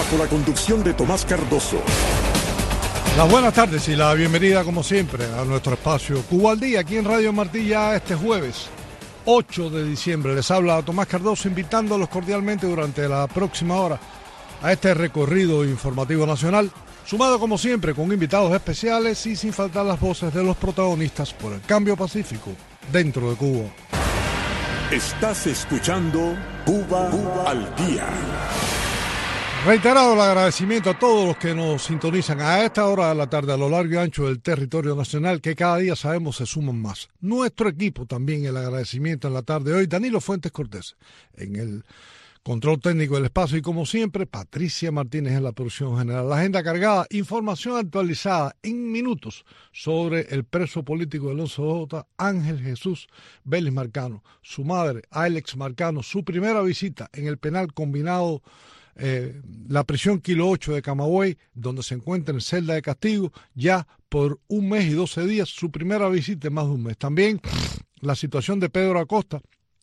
bajo la conducción de Tomás Cardoso. Las buenas tardes y la bienvenida, como siempre, a nuestro espacio Cuba al Día, aquí en Radio Martí, ya este jueves 8 de diciembre. Les habla Tomás Cardoso, invitándolos cordialmente durante la próxima hora a este recorrido informativo nacional, sumado como siempre con invitados especiales y sin faltar las voces de los protagonistas por el cambio pacífico dentro de Cuba. Estás escuchando Cuba al Día. Reiterado el agradecimiento a todos los que nos sintonizan a esta hora de la tarde a lo largo y ancho del territorio nacional, que cada día sabemos se suman más. Nuestro equipo también el agradecimiento en la tarde de hoy. Danilo Fuentes Cortés en el control técnico del espacio y como siempre Patricia Martínez en la producción general. La agenda cargada, información actualizada en minutos sobre el preso político del 11J, Ángel Jesús Vélez Marcano, su madre, Alex Marcano, su primera visita en el penal combinado, la prisión Kilo 8 de Camagüey, donde se encuentra en celda de castigo ya por 1 mes y 12 días, su primera visita en más de un mes. También la situación de Pedro Acosta,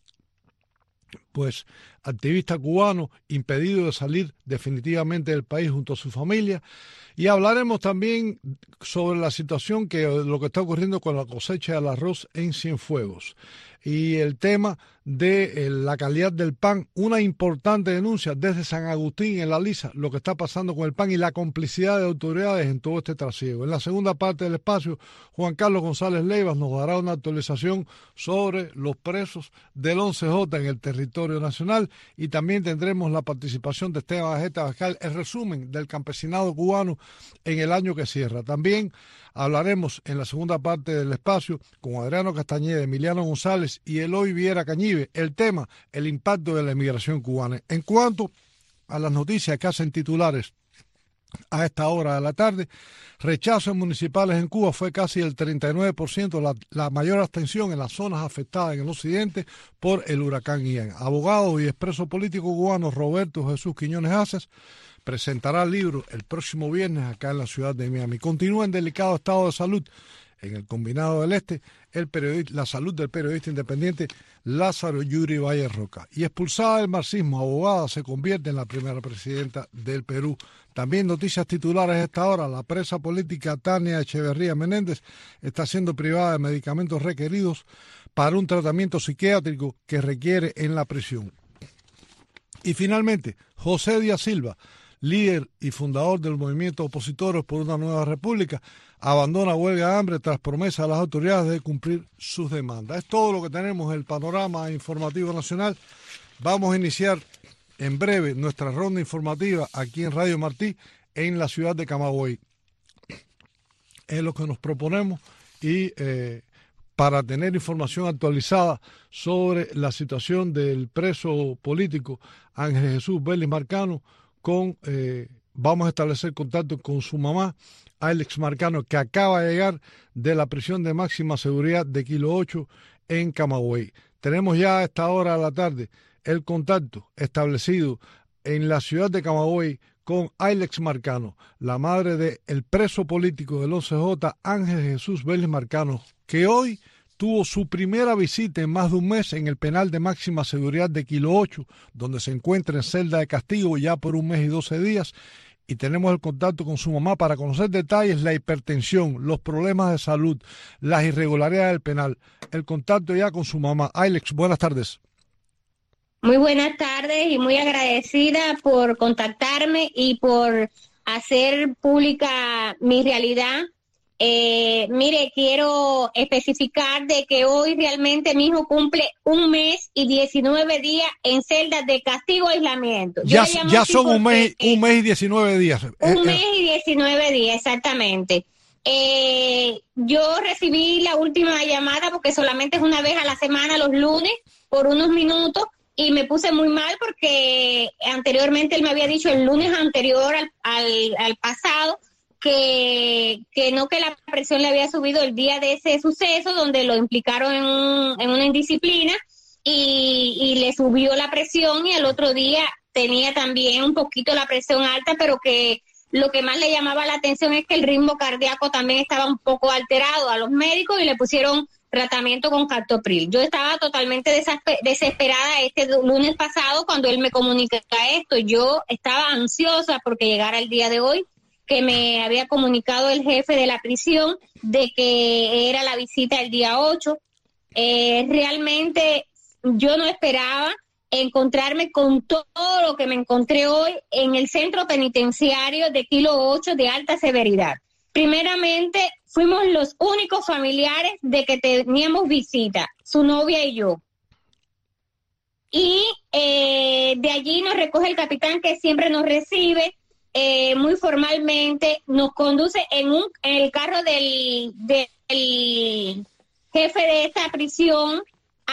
pues activista cubano impedido de salir definitivamente del país junto a su familia, y hablaremos también sobre la situación lo que está ocurriendo con la cosecha del arroz en Cienfuegos y el tema de la calidad del pan, una importante denuncia desde San Agustín en La Lisa, lo que está pasando con el pan y la complicidad de autoridades en todo este trasiego. En la segunda parte del espacio, Juan Carlos González Leivas nos dará una actualización sobre los presos del 11J en el territorio nacional, y también tendremos la participación de Esteban Ajeta Bascal, el resumen del campesinado cubano en el año que cierra. También hablaremos en la segunda parte del espacio con Adriano Castañeda, Emiliano González y Eloy Viera Cañive, el tema, el impacto de la emigración cubana. En cuanto a las noticias que hacen titulares a esta hora de la tarde, rechazos municipales en Cuba fue casi el 39%, la mayor abstención en las zonas afectadas en el occidente por el huracán Ian. Abogado y expreso político cubano Roberto Jesús Quiñones Aces presentará el libro el próximo viernes acá en la ciudad de Miami. Continúa en delicado estado de salud en el Combinado del Este la salud del periodista independiente Lázaro Yuri Valle Roca. Y expulsada del marxismo, abogada se convierte en la primera presidenta del Perú. También noticias titulares a esta hora. La presa política Tania Echeverría Menéndez está siendo privada de medicamentos requeridos para un tratamiento psiquiátrico que requiere en la prisión. Y finalmente, José Díaz Silva, líder y fundador del movimiento Opositores por una Nueva República, abandona huelga de hambre tras promesa a las autoridades de cumplir sus demandas. Es todo lo que tenemos en el panorama informativo nacional. Vamos a iniciar en breve nuestra ronda informativa aquí en Radio Martí, en la ciudad de Camagüey. Es lo que nos proponemos y para tener información actualizada sobre la situación del preso político Ángel Jesús Vélez Marcano, vamos a establecer contacto con su mamá, Alex Marcano, que acaba de llegar de la prisión de máxima seguridad de Kilo 8 en Camagüey. Tenemos ya a esta hora de la tarde el contacto establecido en la ciudad de Camagüey con Alex Marcano, la madre del preso político del 11J, Ángel Jesús Vélez Marcano, que hoy tuvo su primera visita en más de un mes en el penal de máxima seguridad de Kilo 8, donde se encuentra en celda de castigo ya por 1 mes y 12 días. Y tenemos el contacto con su mamá para conocer detalles, la hipertensión, los problemas de salud, las irregularidades del penal. El contacto ya con su mamá. Alex, buenas tardes. Muy buenas tardes y muy agradecida por contactarme y por hacer pública mi realidad. Mire, quiero especificar de que hoy realmente mi hijo cumple 1 mes y 19 días en celdas de castigo e aislamiento. Ya son 1 mes y 19 días. 1 mes y 19 días, exactamente. Yo recibí la última llamada porque solamente es una vez a la semana, los lunes, por unos minutos, y me puse muy mal porque anteriormente él me había dicho el lunes anterior al pasado que la presión le había subido el día de ese suceso donde lo implicaron en una indisciplina y le subió la presión, y al otro día tenía también un poquito la presión alta, pero que lo que más le llamaba la atención es que el ritmo cardíaco también estaba un poco alterado a los médicos y le pusieron tratamiento con captopril. Yo estaba totalmente desesperada este lunes pasado cuando él me comunica esto. Yo estaba ansiosa porque llegara el día de hoy, que me había comunicado el jefe de la prisión de que era la visita el día 8. Realmente yo no esperaba encontrarme con todo lo que me encontré hoy en el centro penitenciario de Kilo 8 de alta severidad. Primeramente, fuimos los únicos familiares de que teníamos visita, su novia y yo. Y de allí nos recoge el capitán que siempre nos recibe muy formalmente, nos conduce en el carro del jefe de esta prisión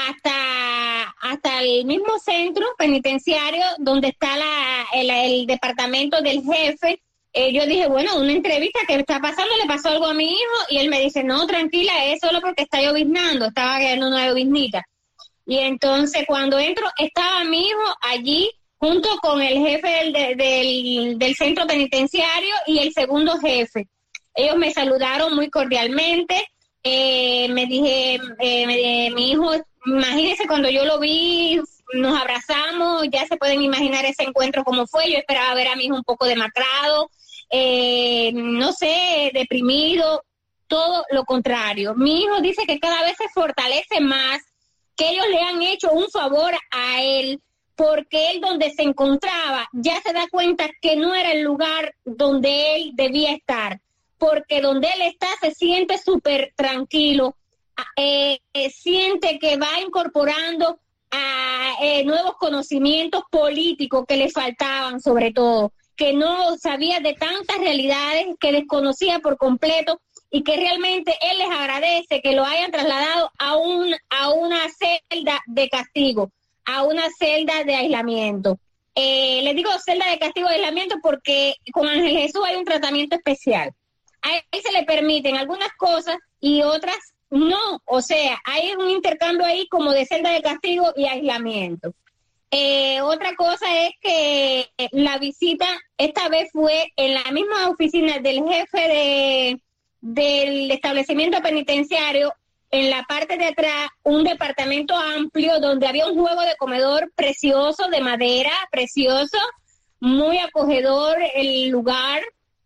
hasta el mismo centro penitenciario donde está el departamento del jefe. Yo dije, bueno, una entrevista que está pasando, le pasó algo a mi hijo, y él me dice, no, tranquila, es solo porque está lloviznando, estaba cayendo una lloviznita. Y entonces cuando entro, estaba mi hijo allí junto con el jefe del centro penitenciario y el segundo jefe. Ellos me saludaron muy cordialmente, me dije, mi hijo, imagínense cuando yo lo vi, nos abrazamos, ya se pueden imaginar ese encuentro como fue. Yo esperaba ver a mi hijo un poco demacrado, no sé, deprimido, todo lo contrario. Mi hijo dice que cada vez se fortalece más, que ellos le han hecho un favor a él, porque él donde se encontraba ya se da cuenta que no era el lugar donde él debía estar, porque donde él está se siente súper tranquilo, siente que va incorporando a nuevos conocimientos políticos que le faltaban, sobre todo, que no sabía de tantas realidades, que desconocía por completo, y que realmente él les agradece que lo hayan trasladado a una celda de castigo, a una celda de aislamiento. Les digo celda de castigo de aislamiento porque con Ángel Jesús hay un tratamiento especial. A él se le permiten algunas cosas y otras no, o sea, hay un intercambio ahí como de celda de castigo y aislamiento. Otra cosa es que la visita esta vez fue en la misma oficina del jefe del establecimiento penitenciario, en la parte de atrás, un departamento amplio donde había un juego de comedor precioso, de madera, precioso, muy acogedor el lugar,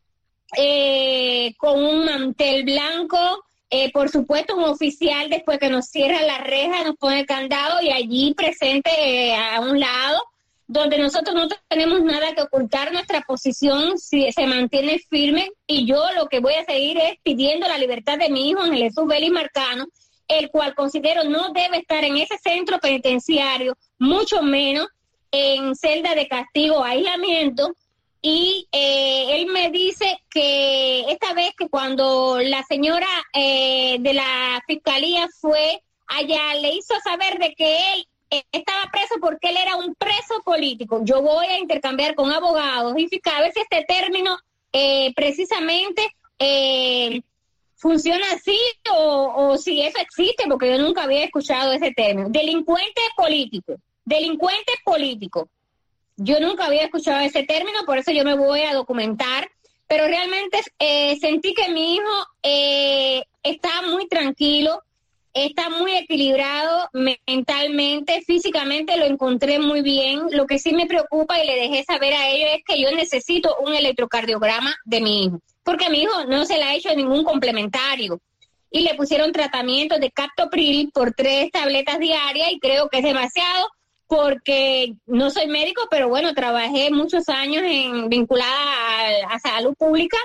con un mantel blanco. Por supuesto, un oficial, después que nos cierra la reja, nos pone el candado, y allí presente a un lado, donde nosotros no tenemos nada que ocultar, nuestra posición se mantiene firme, y yo lo que voy a seguir es pidiendo la libertad de mi hijo, Ángel Jesús Vélez Marcano, el cual considero no debe estar en ese centro penitenciario, mucho menos en celda de castigo o aislamiento. Y él me dice que esta vez que cuando la señora de la fiscalía fue allá, le hizo saber de que él estaba preso porque él era un preso político. Yo voy a intercambiar con abogados y fiscales a ver si este término precisamente funciona así o si eso existe, porque yo nunca había escuchado ese término. Delincuente político. Yo nunca había escuchado ese término, por eso yo me voy a documentar, pero realmente sentí que mi hijo está muy tranquilo, está muy equilibrado mentalmente, físicamente lo encontré muy bien. Lo que sí me preocupa, y le dejé saber a ellos, es que yo necesito un electrocardiograma de mi hijo, porque a mi hijo no se le ha hecho ningún complementario, y le pusieron tratamiento de captopril por 3 tabletas diarias, y creo que es demasiado, porque no soy médico, pero bueno, trabajé muchos años vinculada a salud pública,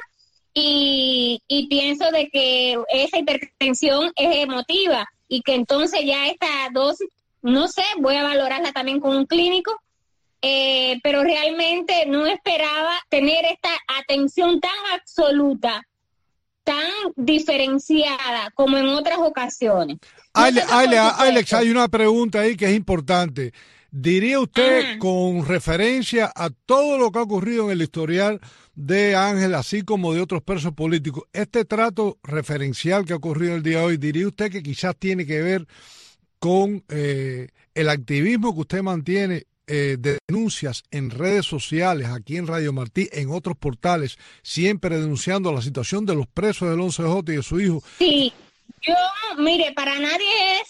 y pienso de que esa hipertensión es emotiva, y que entonces ya esta dosis, no sé, voy a valorarla también con un clínico, pero realmente no esperaba tener esta atención tan absoluta, tan diferenciada como en otras ocasiones. Alex, hay una pregunta ahí que es importante. ¿Diría usted, con referencia a todo lo que ha ocurrido en el historial de Ángel, así como de otros presos políticos, este trato referencial que ha ocurrido el día de hoy, diría usted que quizás tiene que ver con el activismo que usted mantiene de denuncias en redes sociales, aquí en Radio Martí, en otros portales, siempre denunciando la situación de los presos del 11J y de su hijo? Sí. Mire, para nadie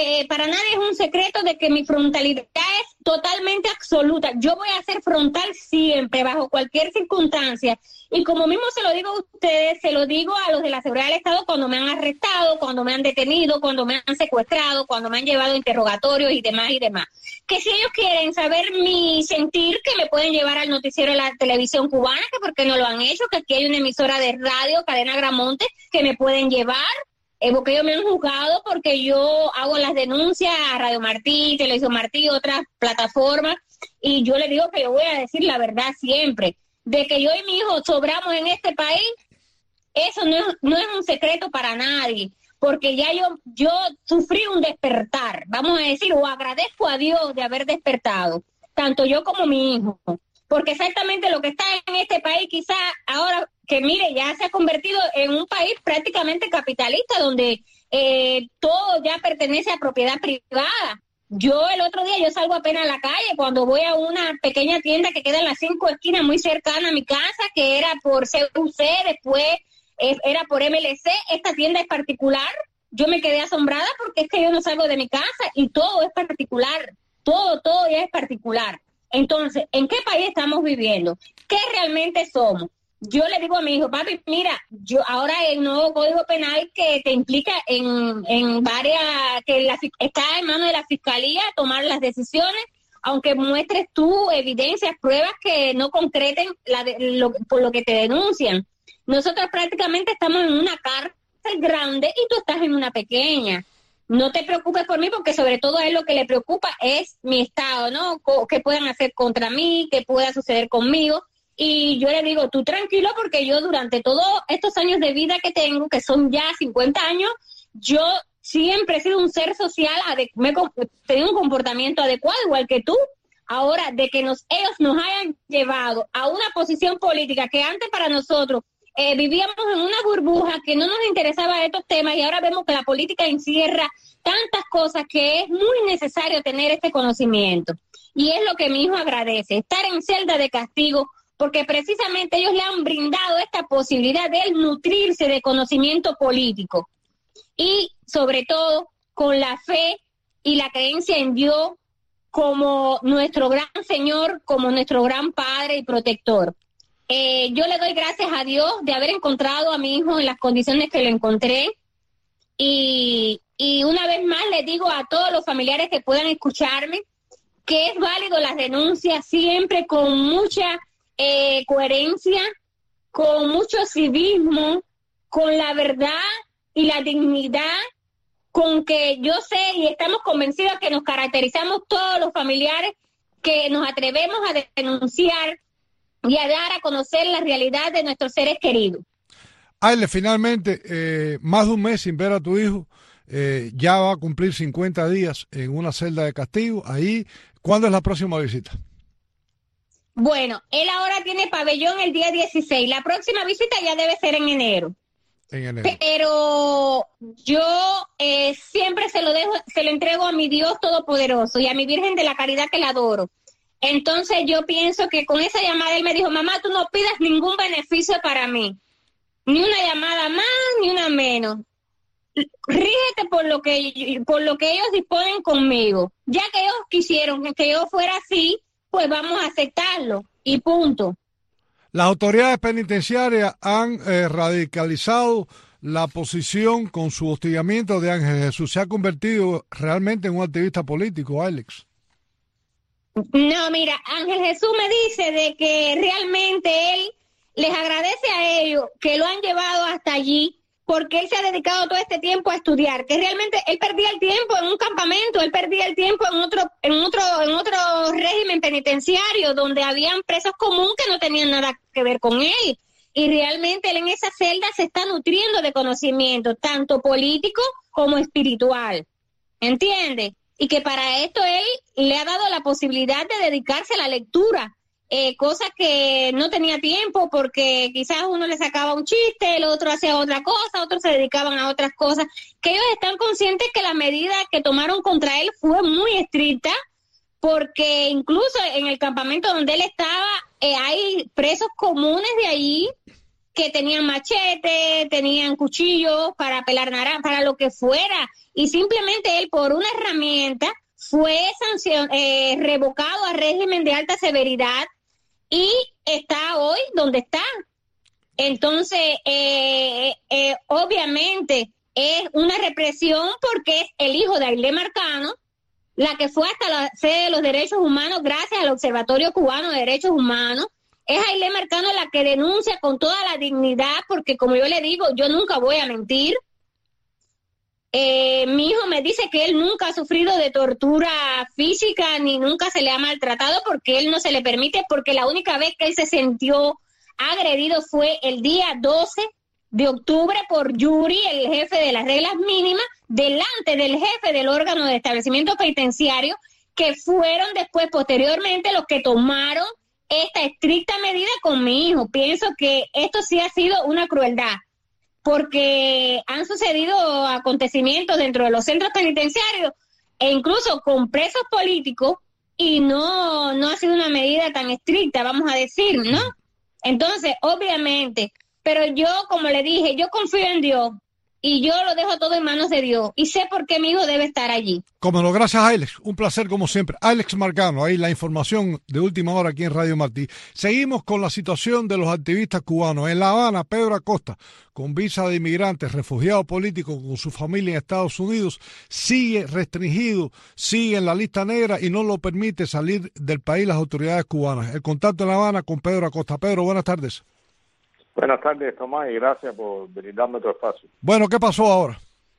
es un secreto de que mi frontalidad es totalmente absoluta. Yo voy a ser frontal siempre, bajo cualquier circunstancia. Y como mismo se lo digo a ustedes, se lo digo a los de la seguridad del Estado cuando me han arrestado, cuando me han detenido, cuando me han secuestrado, cuando me han llevado a interrogatorios y demás y demás. Que si ellos quieren saber mi sentir, que me pueden llevar al noticiero de la televisión cubana, que porque no lo han hecho, que aquí hay una emisora de radio, Cadena Gramonte, que me pueden llevar. Porque ellos me han juzgado porque yo hago las denuncias a Radio Martí, Televisión Martí, otras plataformas, y yo les digo que yo voy a decir la verdad siempre. De que yo y mi hijo sobramos en este país, eso no es un secreto para nadie, porque ya yo sufrí un despertar, vamos a decir, o agradezco a Dios de haber despertado, tanto yo como mi hijo. Porque exactamente lo que está en este país, quizá ahora que mire, ya se ha convertido en un país prácticamente capitalista, donde todo ya pertenece a propiedad privada. Yo el otro día, yo salgo apenas a la calle cuando voy a una pequeña tienda que queda en las 5 esquinas, muy cercana a mi casa, que era por CUC, después era por MLC. Esta tienda es particular. Yo me quedé asombrada porque es que yo no salgo de mi casa y todo es particular. Todo ya es particular. Entonces, ¿en qué país estamos viviendo? ¿Qué realmente somos? Yo le digo a mi hijo, papi, mira, yo ahora hay un nuevo código penal que te implica en varias, está en manos de la fiscalía tomar las decisiones, aunque muestres tú evidencias, pruebas que no concreten por lo que te denuncian. Nosotros prácticamente estamos en una cárcel grande y tú estás en una pequeña. No te preocupes por mí, porque sobre todo a él lo que le preocupa es mi estado, ¿no? ¿Qué puedan hacer contra mí? ¿Qué pueda suceder conmigo? Y yo le digo, tú tranquilo, porque yo durante todos estos años de vida que tengo, que son ya 50 años, yo siempre he sido un ser social, he tenido un comportamiento adecuado, igual que tú. Ahora, de que ellos nos hayan llevado a una posición política que antes para nosotros vivíamos en una burbuja que no nos interesaba estos temas, y ahora vemos que la política encierra tantas cosas que es muy necesario tener este conocimiento. Y es lo que mi hijo agradece, estar en celda de castigo, porque precisamente ellos le han brindado esta posibilidad de él nutrirse de conocimiento político. Y sobre todo con la fe y la creencia en Dios como nuestro gran Señor, como nuestro gran Padre y protector. Yo le doy gracias a Dios de haber encontrado a mi hijo en las condiciones que lo encontré, y una vez más le digo a todos los familiares que puedan escucharme que es válido las denuncias, siempre con mucha coherencia, con mucho civismo, con la verdad y la dignidad, con que yo sé y estamos convencidos que nos caracterizamos todos los familiares que nos atrevemos a denunciar y a dar a conocer la realidad de nuestros seres queridos. Aile, finalmente, más de un mes sin ver a tu hijo, ya va a cumplir 50 días en una celda de castigo. Ahí, ¿cuándo es la próxima visita? Bueno, él ahora tiene pabellón el día 16. La próxima visita ya debe ser en enero. Pero yo siempre se lo entrego a mi Dios Todopoderoso y a mi Virgen de la Caridad, que la adoro. Entonces yo pienso que con esa llamada él me dijo, mamá, tú no pidas ningún beneficio para mí, ni una llamada más, ni una menos. Rígete por lo que ellos disponen conmigo. Ya que ellos quisieron que yo fuera así, pues vamos a aceptarlo y punto. Las autoridades penitenciarias han radicalizado la posición con su hostigamiento de Ángel Jesús. Se ha convertido realmente en un activista político, Alex. No, mira, Ángel Jesús me dice de que realmente él les agradece a ellos que lo han llevado hasta allí, porque él se ha dedicado todo este tiempo a estudiar, que realmente él perdía el tiempo en un campamento, él perdía el tiempo en otro régimen penitenciario donde habían presos comunes que no tenían nada que ver con él, y realmente él en esa celda se está nutriendo de conocimiento, tanto político como espiritual, ¿entiendes? Y que para esto él le ha dado la posibilidad de dedicarse a la lectura, cosa que no tenía tiempo, porque quizás uno le sacaba un chiste, el otro hacía otra cosa, otros se dedicaban a otras cosas, que ellos están conscientes que la medida que tomaron contra él fue muy estricta, porque incluso en el campamento donde él estaba, hay presos comunes de allí que tenían machete, tenían cuchillos para pelar naranja, para lo que fuera, y simplemente él por una herramienta fue revocado a régimen de alta severidad y está hoy donde está. Entonces, obviamente es una represión porque es el hijo de Ailé Marcano, la que fue hasta la sede de los derechos humanos gracias al Observatorio Cubano de Derechos Humanos. Es Ailé Marcano la que denuncia con toda la dignidad, porque como yo le digo, yo nunca voy a mentir. Mi hijo me dice que él nunca ha sufrido de tortura física ni nunca se le ha maltratado porque él no se le permite, porque la única vez que él se sintió agredido fue el día 12 de octubre por Yuri, el jefe de las reglas mínimas, delante del jefe del órgano de establecimiento penitenciario, que fueron después, posteriormente, los que tomaron esta estricta medida con mi hijo. Pienso que esto sí ha sido una crueldad, porque han sucedido acontecimientos dentro de los centros penitenciarios e incluso con presos políticos y no ha sido una medida tan estricta, vamos a decir, ¿no? Entonces, obviamente, pero yo, como le dije, yo confío en Dios y yo lo dejo todo en manos de Dios y sé por qué mi hijo debe estar allí. Como no, gracias Alex, un placer como siempre. Alex Marcano, ahí la información de última hora aquí en Radio Martí. Seguimos con la situación de los activistas cubanos. En La Habana, Pedro Acosta, con visa de inmigrante, refugiado político con su familia en Estados Unidos, sigue restringido, sigue en la lista negra y no lo permite salir del país las autoridades cubanas. El contacto en La Habana con Pedro Acosta. Pedro, buenas tardes. Buenas tardes, Tomás, y gracias por brindarme tu espacio. Bueno, ¿qué pasó ahora?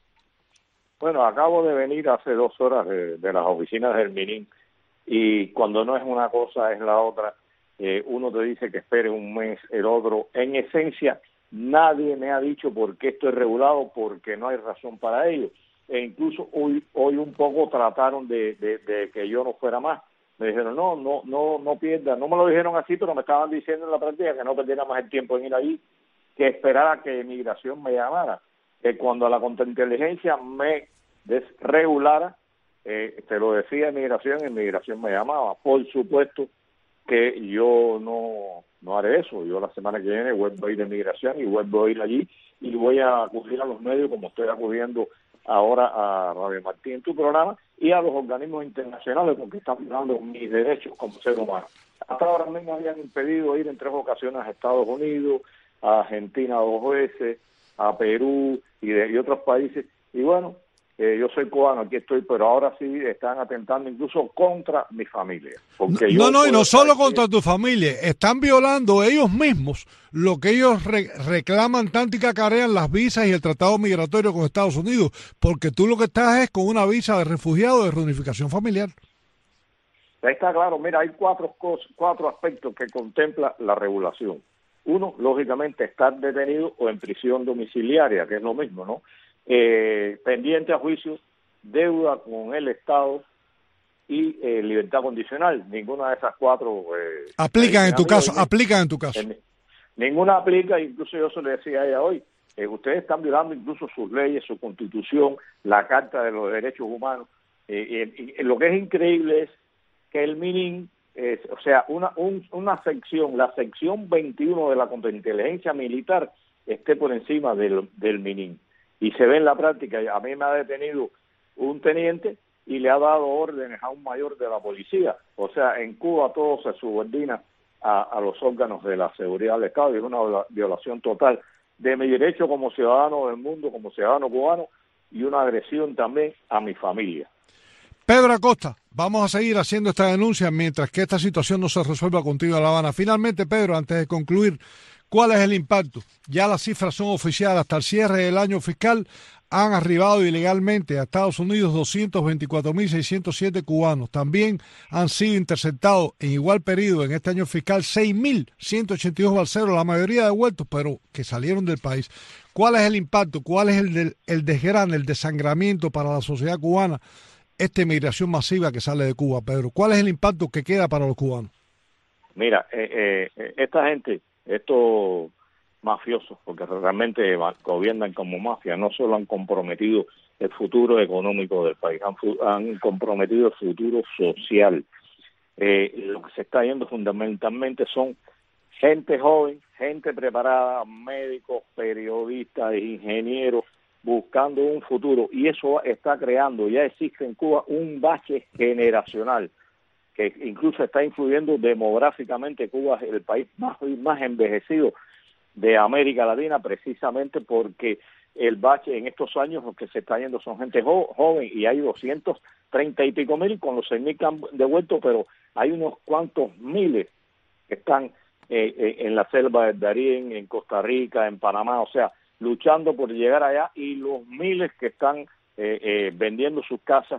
Bueno, acabo de venir hace 2 horas de las oficinas del MININ y cuando no es una cosa es la otra. Uno te dice que espere un mes, el otro. En esencia, nadie me ha dicho por qué esto es regulado, porque no hay razón para ello. E incluso hoy un poco trataron de que yo no fuera más. Me dijeron, no pierda, no me lo dijeron así, pero me estaban diciendo en la práctica que no perdiera más el tiempo en ir allí, que esperara que Migración me llamara, que cuando la contrainteligencia me desregulara, te lo decía Migración me llamaba. Por supuesto que yo no haré eso, yo la semana que viene vuelvo a ir a Migración y vuelvo a ir allí y voy a acudir a los medios como estoy acudiendo ahora a Radio Martí en tu programa y a los organismos internacionales porque están violando mis derechos como ser humano. Hasta ahora me habían impedido ir en 3 ocasiones a Estados Unidos, a Argentina 2 veces, a Perú y otros países. Y bueno, yo soy cubano, aquí estoy, pero ahora sí están atentando incluso contra mi familia. Porque y no solo contra tu familia, están violando ellos mismos lo que ellos reclaman tanto y cacarean las visas y el tratado migratorio con Estados Unidos, porque tú lo que estás es con una visa de refugiado de reunificación familiar. Está claro, mira, hay 4 aspectos que contempla la regulación. Uno, lógicamente, estar detenido o en prisión domiciliaria, que es lo mismo, ¿no? Pendiente a juicio, deuda con el Estado y libertad condicional. Ninguna de esas 4 aplican en tu caso. Ninguna aplica, incluso yo se lo decía a ella hoy. Ustedes están violando incluso sus leyes, su constitución, la Carta de los Derechos Humanos. Lo que es increíble es que el MININ, o sea, una sección, la sección 21 de la contrainteligencia militar, esté por encima del MININ. Y se ve en la práctica, a mí me ha detenido un teniente y le ha dado órdenes a un mayor de la policía. O sea, en Cuba todo se subordina a los órganos de la seguridad del Estado y es una violación total de mi derecho como ciudadano del mundo, como ciudadano cubano y una agresión también a mi familia. Pedro Acosta, vamos a seguir haciendo esta denuncia mientras que esta situación no se resuelva contigo en La Habana. Finalmente, Pedro, antes de concluir, ¿cuál es el impacto? Ya las cifras son oficiales. Hasta el cierre del año fiscal han arribado ilegalmente a Estados Unidos 224.607 cubanos. También han sido interceptados en igual periodo en este año fiscal 6.182 balseros, la mayoría devueltos, pero que salieron del país. ¿Cuál es el impacto? ¿Cuál es el desgrane, el desangramiento para la sociedad cubana? Esta inmigración masiva que sale de Cuba, Pedro. ¿Cuál es el impacto que queda para los cubanos? Mira, esta gente, estos mafiosos, porque realmente gobiernan como mafia, no solo han comprometido el futuro económico del país, han comprometido el futuro social. Lo que se está yendo fundamentalmente son gente joven, gente preparada, médicos, periodistas, ingenieros, buscando un futuro, y eso está creando, ya existe en Cuba un bache generacional que incluso está influyendo demográficamente. Cuba es el país más envejecido de América Latina, precisamente porque el bache en estos años los que se está yendo son gente joven, y hay 230 y pico mil con los 6.000 que han devuelto, pero hay unos cuantos miles que están en la selva del Darién, en Costa Rica, en Panamá, o sea, luchando por llegar allá, y los miles que están vendiendo sus casas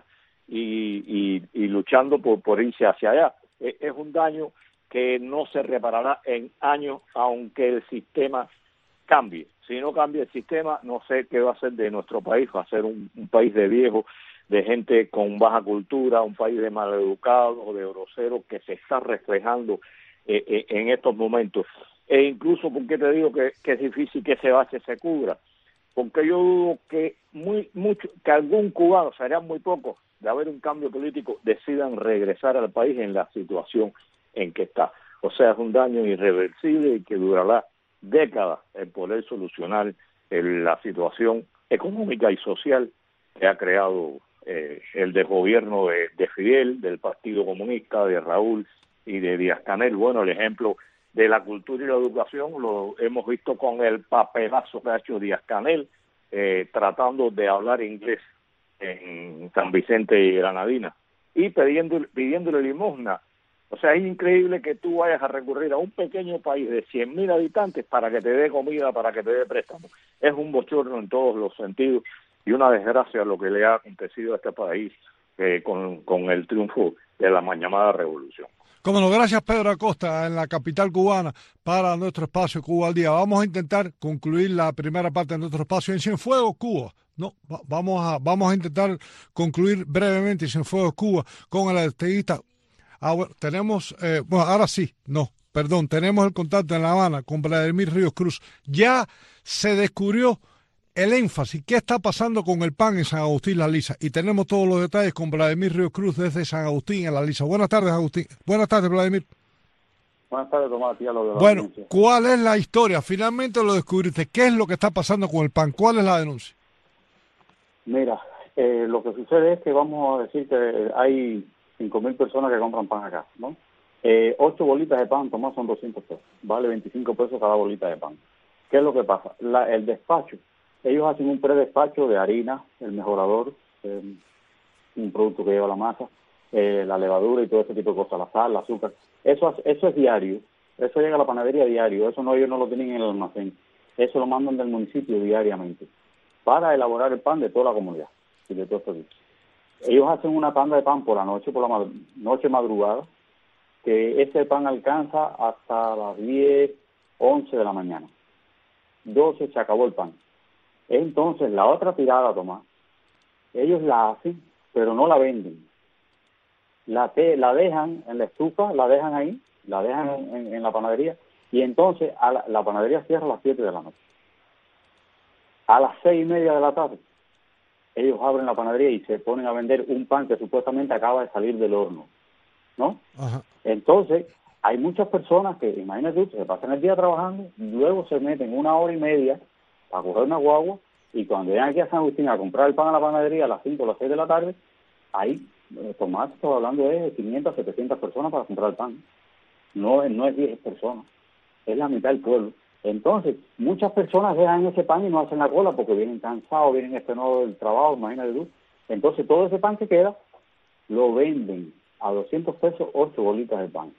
y luchando por irse hacia allá. Es un daño que no se reparará en años, aunque el sistema cambie. Si no cambia el sistema, no sé qué va a ser de nuestro país. Va a ser un país de viejos, de gente con baja cultura, un país de maleducados, de groseros, que se está reflejando en estos momentos. E incluso, porque te digo que es difícil que ese bache se cubra, porque yo dudo que que algún cubano, serían muy pocos, de haber un cambio político, decidan regresar al país en la situación en que está. O sea, es un daño irreversible y que durará décadas en poder solucionar la situación económica y social que ha creado el desgobierno de Fidel, del Partido Comunista, de Raúl y de Díaz-Canel. Bueno, el ejemplo de la cultura y la educación lo hemos visto con el papelazo que ha hecho Díaz-Canel, tratando de hablar inglés en San Vicente y Granadina, y pidiéndole limosna. O sea, es increíble que tú vayas a recurrir a un pequeño país de 100.000 habitantes para que te dé comida, para que te dé préstamo. Es un bochorno en todos los sentidos y una desgracia lo que le ha acontecido a este país con el triunfo de la mal llamada revolución. Como no, gracias Pedro Acosta en la capital cubana para nuestro espacio Cuba al Día. Vamos a intentar concluir la primera parte de nuestro espacio en Cienfuegos, Cuba. No, vamos a intentar concluir brevemente Cienfuegos, Cuba, con el estadista. Bueno, tenemos, ahora sí, no, perdón, tenemos el contacto en La Habana con Vladimir Ríos Cruz. Ya se descubrió el énfasis, qué está pasando con el pan en San Agustín La Lisa, y tenemos todos los detalles con Vladimir Ríos Cruz desde San Agustín en La Lisa. Buenas tardes, Agustín. Buenas tardes, Vladimir. Buenas tardes, Tomás. Bueno, ¿cuál es la historia? Finalmente lo descubriste. ¿Qué es lo que está pasando con el pan? ¿Cuál es la denuncia? Mira, lo que sucede es que vamos a decir que hay 5.000 personas que compran pan acá, ¿no? 8 bolitas de pan, Tomás, son 200 pesos. Vale 25 pesos cada bolita de pan. ¿Qué es lo que pasa? El despacho. Ellos hacen un predespacho de harina, el mejorador, un producto que lleva la masa, la levadura y todo ese tipo de cosas, la sal, el azúcar. Eso es diario. Eso llega a la panadería diario. Eso no, ellos no lo tienen en el almacén. Eso lo mandan del municipio diariamente para elaborar el pan de toda la comunidad y de todo esto. Ellos hacen una tanda de pan por la noche, noche madrugada, que ese pan alcanza hasta las 10, 11 de la mañana. 12 se acabó el pan. Entonces, la otra tirada, Tomás, ellos la hacen, pero no la venden. La dejan en la estufa, la dejan ahí, la dejan en la panadería, y entonces la panadería cierra a las 7 de la noche. A las 6:30 de la tarde, ellos abren la panadería y se ponen a vender un pan que supuestamente acaba de salir del horno, ¿no? Ajá. Entonces, hay muchas personas que, imagínate tú, se pasan el día trabajando, luego se meten 1 hora y media a coger una guagua, y cuando llegan aquí a San Agustín a comprar el pan a la panadería a las 5 o las 6 de la tarde, ahí, Tomás, estoy hablando de 500, 700 personas para comprar el pan. No es 10 personas, es la mitad del pueblo. Entonces, muchas personas dejan ese pan y no hacen la cola porque vienen cansados, vienen nuevo del trabajo, imagínate tú. Entonces, todo ese pan que queda, lo venden a 200 pesos, 8 bolitas de pan.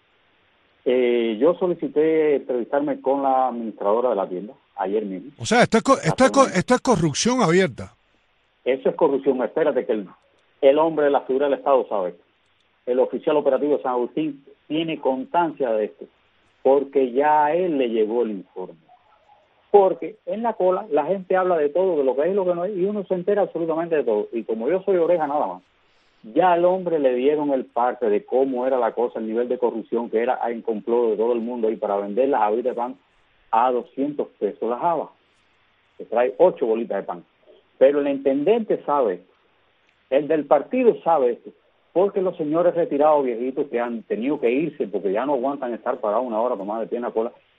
Yo solicité entrevistarme con la administradora de la tienda ayer mismo. O sea, esto es corrupción abierta. Eso es corrupción. Espérate que el hombre de la figura del Estado sabe. El oficial operativo de San Agustín tiene constancia de esto, porque ya a él le llegó el informe. Porque en la cola la gente habla de todo, de lo que es y lo que no es, y uno se entera absolutamente de todo. Y como yo soy oreja nada más, ya al hombre le dieron el parte de cómo era la cosa, el nivel de corrupción que era en complot de todo el mundo ahí para vender las habitas de pan a 200 pesos las habas. Se trae 8 bolitas de pan. Pero el intendente sabe, el del partido sabe esto, porque los señores retirados viejitos que han tenido que irse porque ya no aguantan estar parados 1 hora tomando de pie en la cola,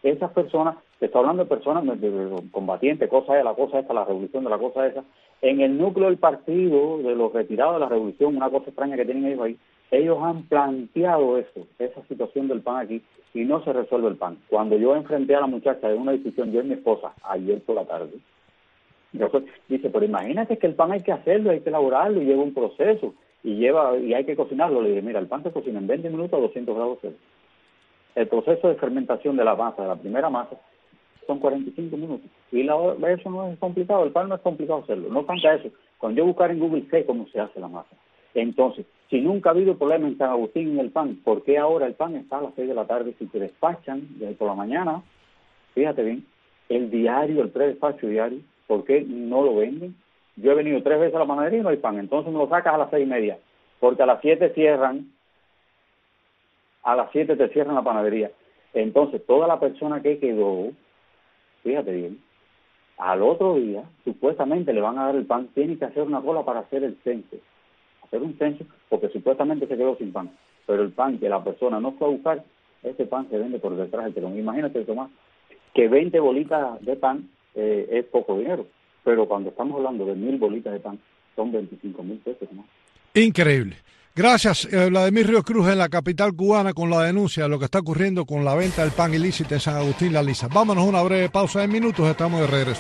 esas personas, te está hablando de personas combatientes, la revolución de la cosa esa, en el núcleo del partido, de los retirados de la revolución, una cosa extraña que tienen ellos ahí, ellos han planteado esa situación del PAN aquí, y no se resuelve el PAN. Cuando yo enfrenté a la muchacha de una discusión, yo y mi esposa, ayer por la tarde, dice, pero imagínate que el pan hay que hacerlo, hay que elaborarlo, y lleva un proceso, y hay que cocinarlo. Le dije, mira, el pan se cocina en 20 minutos a 200 grados Celsius. El proceso de fermentación de la masa, de la primera masa, son 45 minutos. Y eso no es complicado, el pan no es complicado hacerlo. No tanto eso. Cuando yo buscar en Google, sé cómo se hace la masa. Entonces, si nunca ha habido problema en San Agustín en el pan, ¿por qué ahora el pan está a las 6 de la tarde? Si te despachan desde por la mañana, fíjate bien, el predespacho diario, ¿por qué no lo venden? Yo he venido 3 veces a la panadería y no hay pan, entonces me lo sacas a las 6:30, porque a las 7 cierran, a las 7 te cierran la panadería. Entonces, toda la persona que quedó, fíjate bien, al otro día, supuestamente le van a dar el pan, tiene que hacer una cola para hacer el censo, porque supuestamente se quedó sin pan, pero el pan que la persona no fue a buscar, ese pan se vende por detrás del telón. Imagínate, Tomás, que 20 bolitas de pan es poco dinero, pero cuando estamos hablando de 1.000 bolitas de pan, son 25.000 pesos más. Increíble. Gracias, Vladimir Ríos Cruz, en la capital cubana, con la denuncia de lo que está ocurriendo con la venta del pan ilícito en San Agustín La Lisa. Vámonos a una breve pausa de minutos, estamos de regreso.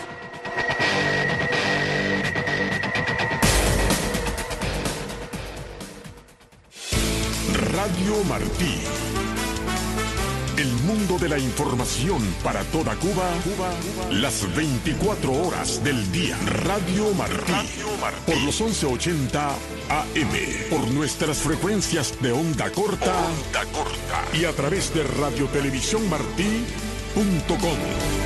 Radio Martí. El mundo de la información para toda Cuba, las 24 horas del día. Radio Martí. Por los 1180 AM. Por nuestras frecuencias de onda corta. Y a través de radiotelevisiónmartí.com.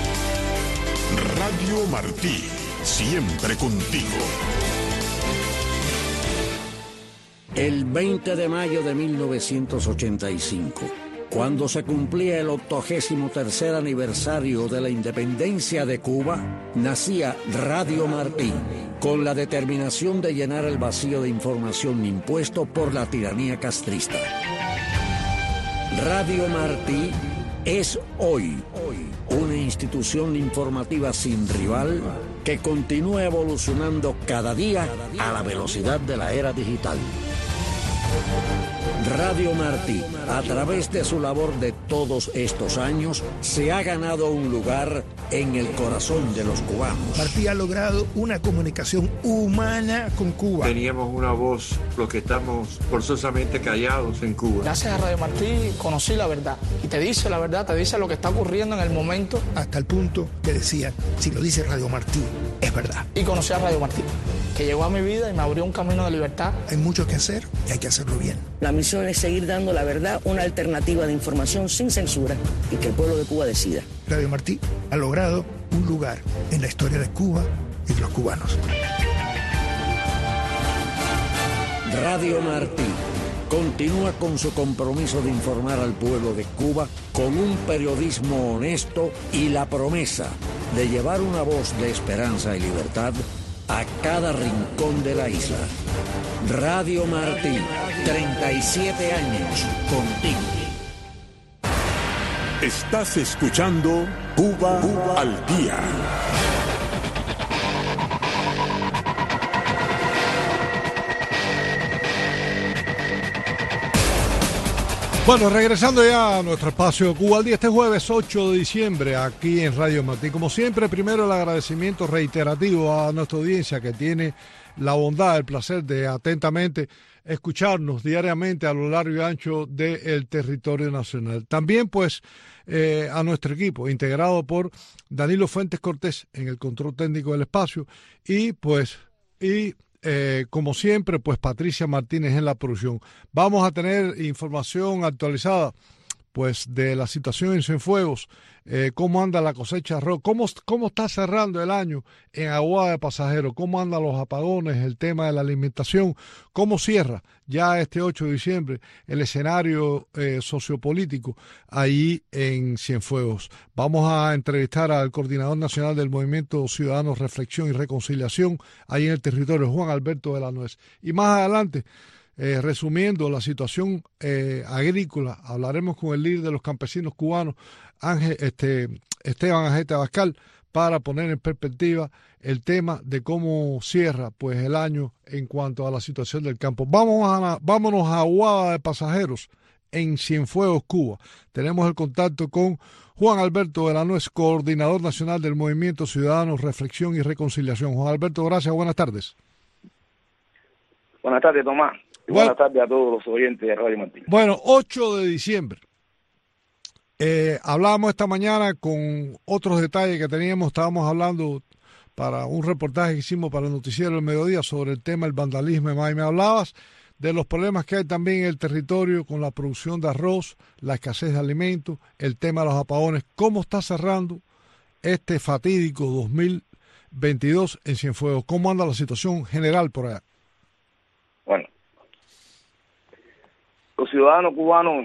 Radio Martí. Siempre contigo. El 20 de mayo de 1985, cuando se cumplía el 83º aniversario de la independencia de Cuba, nacía Radio Martí, con la determinación de llenar el vacío de información impuesto por la tiranía castrista. Radio Martí es hoy una institución informativa sin rival que continúa evolucionando cada día a la velocidad de la era digital. Radio Martí, a través de su labor de todos estos años, se ha ganado un lugar en el corazón de los cubanos. Martí ha logrado una comunicación humana con Cuba. Teníamos una voz, los que estamos forzosamente callados en Cuba. Gracias a Radio Martí conocí la verdad. Y te dice la verdad, te dice lo que está ocurriendo en el momento. Hasta el punto que decían, si lo dice Radio Martí, es verdad. Y conocí a Radio Martí, que llegó a mi vida y me abrió un camino de libertad. Hay mucho que hacer y hay que hacerlo bien. La misión es seguir dando la verdad, una alternativa de información sin censura y que el pueblo de Cuba decida. Radio Martí ha logrado un lugar en la historia de Cuba y de los cubanos. Radio Martí continúa con su compromiso de informar al pueblo de Cuba con un periodismo honesto y la promesa de llevar una voz de esperanza y libertad a cada rincón de la isla. Radio Martí, 37 años contigo. Estás escuchando Cuba al Día. Bueno, regresando ya a nuestro espacio Cuba al Día, este jueves 8 de diciembre, aquí en Radio Martí. Como siempre, primero el agradecimiento reiterativo a nuestra audiencia que tiene la bondad, el placer de atentamente escucharnos diariamente a lo largo y ancho del territorio nacional. También, pues, a nuestro equipo, integrado por Danilo Fuentes Cortés en el control técnico del espacio y, como siempre, pues Patricia Martínez en la producción. Vamos a tener información actualizada, pues, de la situación en Cienfuegos, cómo anda la cosecha de arroz, cómo está cerrando el año en Aguada de Pasajeros, cómo andan los apagones, el tema de la alimentación, cómo cierra ya este 8 de diciembre el escenario sociopolítico ahí en Cienfuegos. Vamos a entrevistar al coordinador nacional del Movimiento Ciudadanos Reflexión y Reconciliación ahí en el territorio, Juan Alberto de la Nuez. Y más adelante resumiendo la situación agrícola, hablaremos con el líder de los campesinos cubanos, Esteban Ajete Abascal, para poner en perspectiva el tema de cómo cierra pues el año en cuanto a la situación del campo. Vámonos a Aguada de Pasajeros, en Cienfuegos, Cuba. Tenemos el contacto con Juan Alberto de la Nuez, coordinador nacional del Movimiento Ciudadano, Reflexión y Reconciliación. Juan Alberto, gracias, buenas tardes. Buenas tardes, Tomás. Y buenas tardes a todos los oyentes de Radio Martín. Bueno, 8 de diciembre. Hablábamos esta mañana con otros detalles que teníamos. Estábamos hablando para un reportaje que hicimos para el Noticiero del Mediodía sobre el tema del vandalismo. Y me hablabas de los problemas que hay también en el territorio con la producción de arroz, la escasez de alimentos, el tema de los apagones. ¿Cómo está cerrando este fatídico 2022 en Cienfuegos? ¿Cómo anda la situación general por allá? Bueno, los ciudadanos cubanos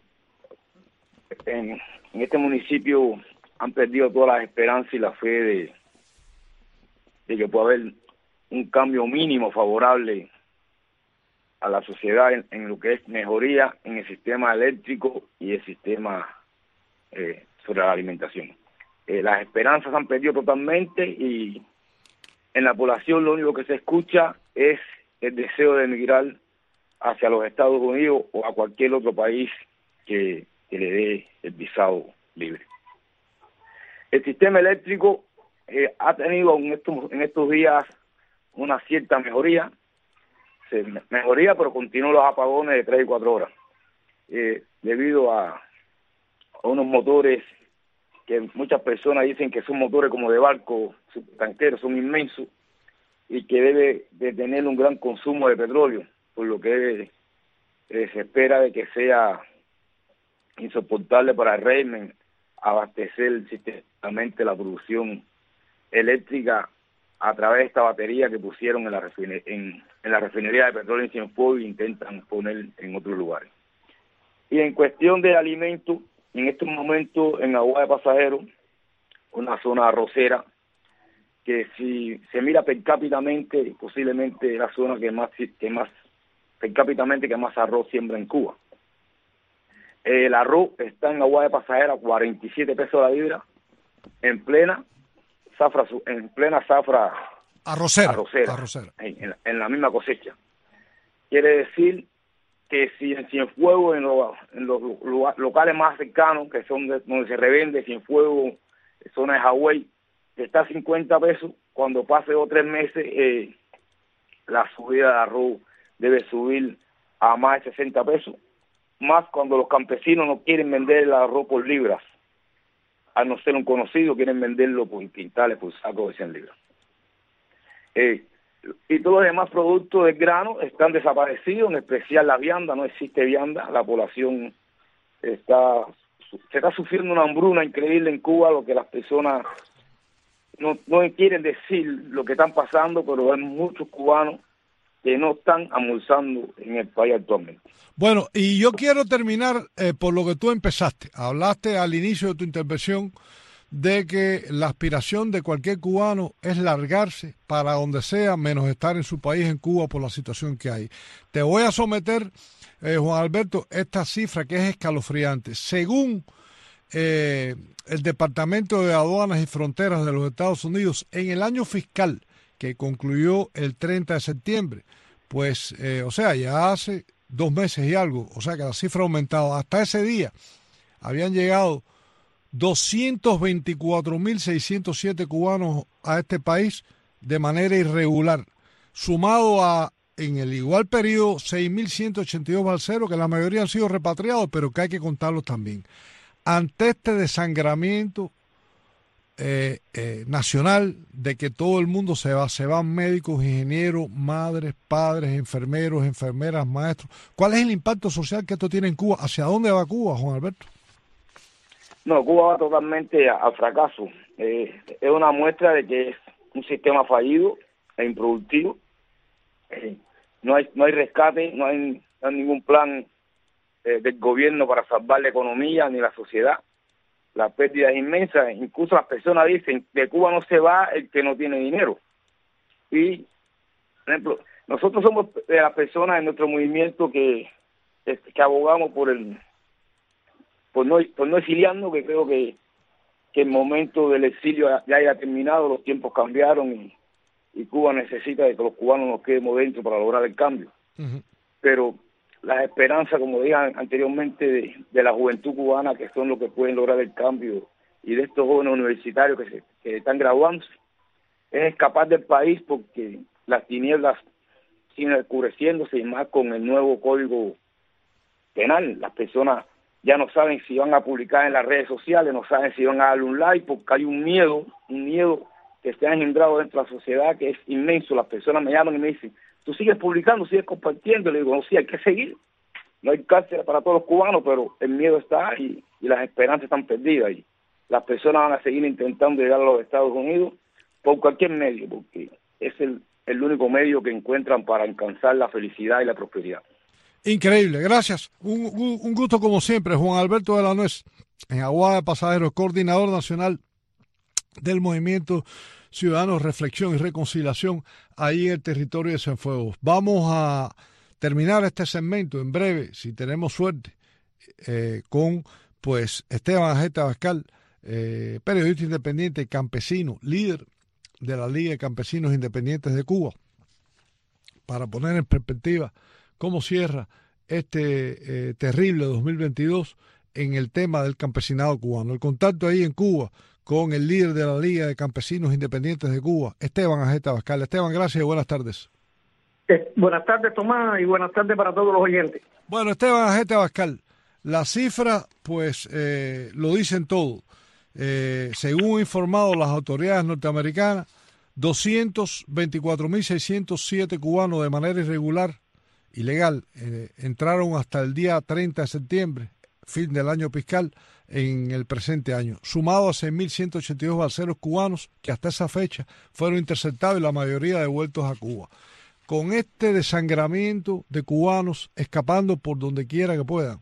en este municipio han perdido todas las esperanzas y la fe de que pueda haber un cambio mínimo favorable a la sociedad en lo que es mejoría en el sistema eléctrico y el sistema sobre la alimentación. Las esperanzas han perdido totalmente y en la población lo único que se escucha es el deseo de emigrar hacia los Estados Unidos o a cualquier otro país que le dé el visado libre. El sistema eléctrico ha tenido en estos días una cierta mejoría, pero continúan los apagones de 3 y 4 horas, debido a unos motores que muchas personas dicen que son motores como de barco, tanqueros, son inmensos, y que debe de tener un gran consumo de petróleo, por lo que se espera de que sea insoportable para el régimen abastecer sistematiquamente la producción eléctrica a través de esta batería que pusieron en la refinería de petróleo en Cienfuegos e intentan poner en otros lugares. Y en cuestión de alimentos, en estos momentos en Aguada de Pasajeros, una zona arrocera, que si se mira per cápitamente, posiblemente es la zona que más per cápitamente que más arroz siembra en Cuba. El arroz está en Aguada de Pasajeros a 47 pesos la libra, en plena zafra arrocera. En la misma cosecha. Quiere decir que si en Cienfuegos, en los locales más cercanos, que son donde se revende Cienfuegos, zona de Hawái, está a 50 pesos, cuando pase 2 o 3 meses, la subida de arroz debe subir a más de 60 pesos, más cuando los campesinos no quieren vender el arroz por libras, al no ser un conocido, quieren venderlo por quintales, por sacos de 100 libras. Y todos los demás productos del grano están desaparecidos, en especial la vianda, no existe vianda, la población se está sufriendo una hambruna increíble en Cuba, lo que las personas no quieren decir lo que están pasando, pero hay muchos cubanos que no están almorzando en el país actualmente. Bueno, y yo quiero terminar por lo que tú empezaste. Hablaste al inicio de tu intervención de que la aspiración de cualquier cubano es largarse para donde sea, menos estar en su país, en Cuba, por la situación que hay. Te voy a someter, Juan Alberto, esta cifra que es escalofriante. Según el Departamento de Aduanas y Fronteras de los Estados Unidos, en el año fiscal que concluyó el 30 de septiembre, pues, ya hace 2 meses y algo, o sea que la cifra ha aumentado. Hasta ese día habían llegado 224.607 cubanos a este país de manera irregular, sumado a, en el igual periodo, 6.182 balseros, que la mayoría han sido repatriados, pero que hay que contarlos también. Ante este desangramiento nacional de que todo el mundo se van médicos, ingenieros, madres, padres, enfermeros, enfermeras, maestros, ¿cuál es el impacto social que esto tiene en Cuba? ¿Hacia dónde va Cuba, Juan Alberto? No, Cuba va totalmente al fracaso. Es una muestra de que es un sistema fallido e improductivo. No hay rescate, no hay ningún plan del gobierno para salvar la economía ni la sociedad. La pérdida es inmensa. Incluso las personas dicen, de Cuba no se va el que no tiene dinero. Y, por ejemplo, nosotros somos de las personas en nuestro movimiento que abogamos por no exiliarnos, que creo que el momento del exilio ya haya terminado, los tiempos cambiaron y Cuba necesita de que los cubanos nos quedemos dentro para lograr el cambio. Uh-huh. Pero las esperanzas, como dije anteriormente, de la juventud cubana, que son los que pueden lograr el cambio, y de estos jóvenes universitarios que están graduándose, es escapar del país, porque las tinieblas siguen oscureciéndose, y más con el nuevo código penal. Las personas ya no saben si van a publicar en las redes sociales, no saben si van a darle un like, porque hay un miedo que se ha engendrado dentro de la sociedad que es inmenso. Las personas me llaman y me dicen, tú sigues publicando, sigues compartiendo. Le digo, no, sí, hay que seguir. No hay cárcel para todos los cubanos, pero el miedo está y las esperanzas están perdidas. Y las personas van a seguir intentando llegar a los Estados Unidos por cualquier medio, porque es el único medio que encuentran para alcanzar la felicidad y la prosperidad. Increíble, gracias. Un gusto como siempre. Juan Alberto de la Nuez, en Aguada de Pasajeros, coordinador nacional del Movimiento Ciudadanos, Reflexión y Reconciliación, ahí en el territorio de Cienfuegos. Vamos a terminar este segmento en breve, si tenemos suerte, con pues Esteban Ajeta Abascal, periodista independiente, campesino, líder de la Liga de Campesinos Independientes de Cuba, para poner en perspectiva cómo cierra este terrible 2022 en el tema del campesinado cubano. El contacto ahí en Cuba con el líder de la Liga de Campesinos Independientes de Cuba, Esteban Ajeta Abascal. Esteban, gracias y buenas tardes. Buenas tardes, Tomás, y buenas tardes para todos los oyentes. Bueno, Esteban Ajeta Abascal, las cifras pues lo dicen todo. Según informado las autoridades norteamericanas, 224.607 cubanos de manera irregular, ilegal, entraron hasta el día 30 de septiembre, fin del año fiscal, en el presente año, sumado a 6.182 balseros cubanos que hasta esa fecha fueron interceptados y la mayoría devueltos a Cuba. Con este desangramiento de cubanos escapando por donde quiera que puedan,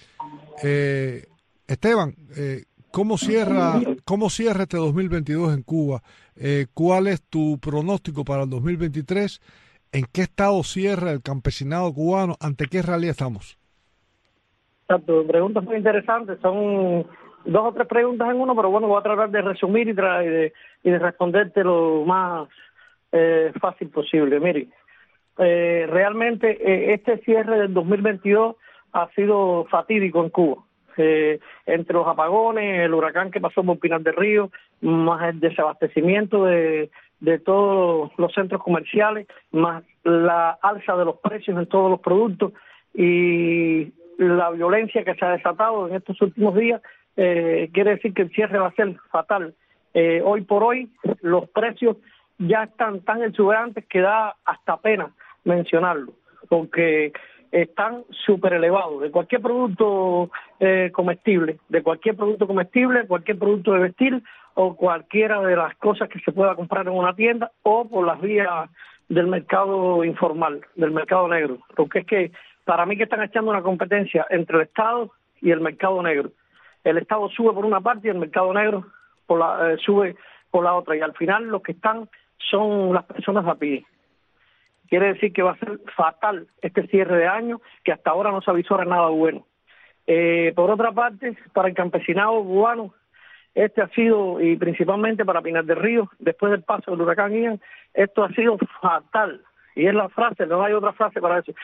Esteban, ¿cómo cierra este 2022 en Cuba? ¿Cuál es tu pronóstico para el 2023? ¿En qué estado cierra el campesinado cubano? ¿Ante qué realidad estamos? Tu pregunta es muy interesante. Son 2 o 3 preguntas en uno, pero bueno, voy a tratar de resumir y de responderte lo más fácil posible. Mire, realmente este cierre del 2022 ha sido fatídico en Cuba. Entre los apagones, el huracán que pasó por Pinar del Río, más el desabastecimiento de todos los centros comerciales, más la alza de los precios en todos los productos y la violencia que se ha desatado en estos últimos días, quiere decir que el cierre va a ser fatal. Hoy por hoy los precios ya están tan exuberantes que da hasta pena mencionarlo, porque están súper elevados, de cualquier producto comestible, cualquier producto de vestir o cualquiera de las cosas que se pueda comprar en una tienda o por las vías del mercado informal, del mercado negro, porque es que para mí que están echando una competencia entre el Estado y el mercado negro. El Estado sube por una parte y el mercado negro sube por la otra, y al final los que están son las personas a pie. Quiere decir que va a ser fatal este cierre de año, que hasta ahora no se avisora nada bueno. Por otra parte, para el campesinado cubano, este ha sido, y principalmente para Pinar del Río, después del paso del huracán Ian, esto ha sido fatal. Y es la frase, no hay otra frase para eso.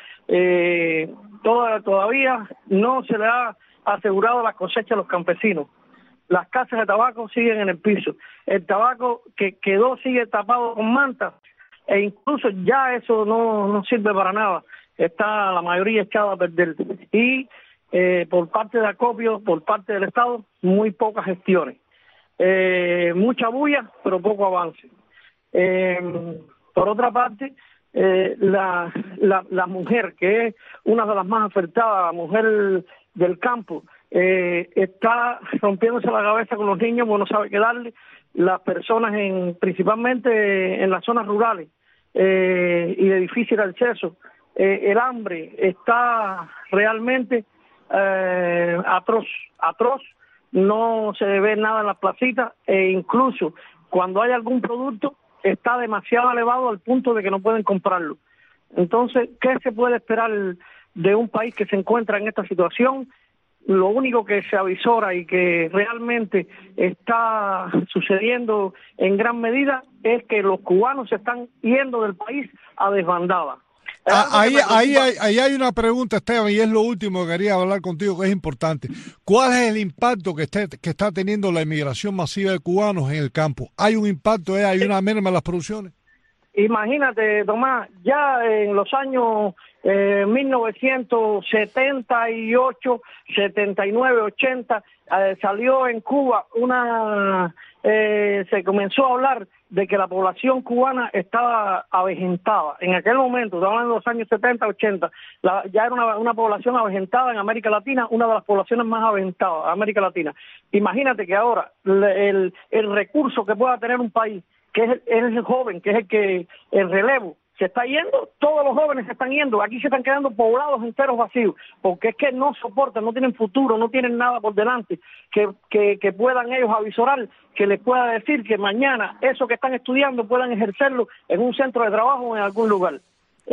Todavía no se le ha asegurado la cosecha a los campesinos. Las casas de tabaco siguen en el piso. El tabaco que quedó sigue tapado con mantas, e incluso ya eso no sirve para nada. Está la mayoría echada a perder. Y por parte de acopio, por parte del Estado, muy pocas gestiones. Mucha bulla, pero poco avance. Por otra parte, la mujer, que es una de las más afectadas, la mujer del campo, está rompiéndose la cabeza con los niños, porque no sabe qué darle. Las personas principalmente en las zonas rurales y de difícil acceso, el hambre está realmente atroz, no se ve nada en las placitas, e incluso cuando hay algún producto está demasiado elevado al punto de que no pueden comprarlo. Entonces, ¿qué se puede esperar de un país que se encuentra en esta situación? Lo único que se avisora y que realmente está sucediendo en gran medida es que los cubanos se están yendo del país a desbandada. Ahí hay una pregunta, Esteban, y es lo último que quería hablar contigo, que es importante. ¿Cuál es el impacto que está teniendo la inmigración masiva de cubanos en el campo? ¿Hay un impacto, hay una merma en las producciones? Imagínate, Tomás, ya en los años 1978, 79, 80, salió en Cuba se comenzó a hablar de que la población cubana estaba avejentada. En aquel momento, estamos hablando de los años 70, 80, ya era una población avejentada en América Latina, una de las poblaciones más avejentadas de América Latina. Imagínate que ahora el recurso que pueda tener un país, que es el joven, que es el relevo, se está yendo, todos los jóvenes se están yendo, aquí se están quedando poblados enteros vacíos, porque es que no soportan, no tienen futuro, no tienen nada por delante, que puedan ellos avisorar, que les pueda decir que mañana eso que están estudiando puedan ejercerlo en un centro de trabajo o en algún lugar.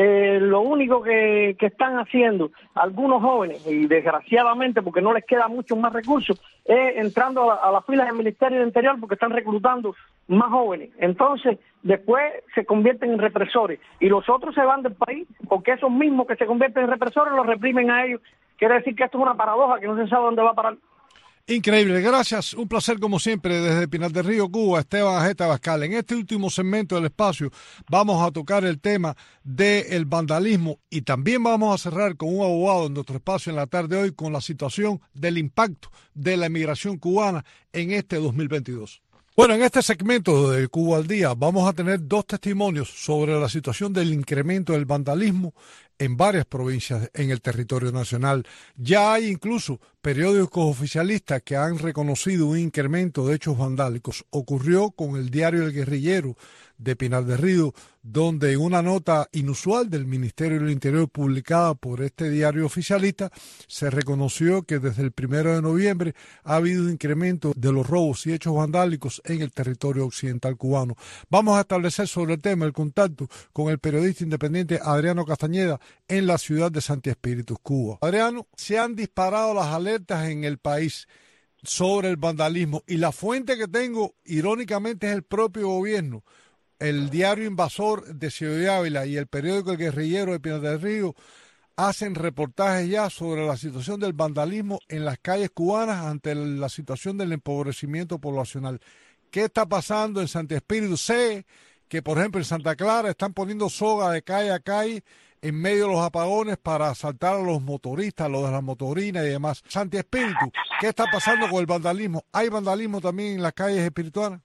Lo único que están haciendo algunos jóvenes, y desgraciadamente porque no les queda muchos más recursos, es entrando a las filas del Ministerio del Interior porque están reclutando más jóvenes. Entonces, después se convierten en represores y los otros se van del país porque esos mismos que se convierten en represores los reprimen a ellos. Quiere decir que esto es una paradoja que no se sabe dónde va a parar. Increíble, gracias. Un placer como siempre desde Pinar del Río, Cuba, Esteban Agesta Abascal. En este último segmento del espacio vamos a tocar el tema del vandalismo y también vamos a cerrar con un abogado en nuestro espacio en la tarde de hoy con la situación del impacto de la inmigración cubana en este 2022. Bueno, en este segmento de Cuba al Día vamos a tener dos testimonios sobre la situación del incremento del vandalismo en varias provincias en el territorio nacional. Ya hay incluso periódicos oficialistas que han reconocido un incremento de hechos vandálicos. Ocurrió con el diario El Guerrillero de Pinar del Río, donde en una nota inusual del Ministerio del Interior publicada por este diario oficialista se reconoció que desde el 1 de noviembre ha habido un incremento de los robos y hechos vandálicos en el territorio occidental cubano. Vamos a establecer sobre el tema el contacto con el periodista independiente Adriano Castañeda en la ciudad de Santi Espíritus, Cuba. Adriano, se han disparado las alertas en el país sobre el vandalismo y la fuente que tengo, irónicamente, es el propio gobierno. El diario Invasor de Ciudad de Ávila y el periódico El Guerrillero de Pinar del Río hacen reportajes ya sobre la situación del vandalismo en las calles cubanas ante la situación del empobrecimiento poblacional. ¿Qué está pasando en Santi Espíritu? Sé que, por ejemplo, en Santa Clara están poniendo soga de calle a calle en medio de los apagones para asaltar a los motoristas, a los de las motorinas y demás. Santi Espíritu, ¿qué está pasando con el vandalismo? ¿Hay vandalismo también en las calles espirituanas?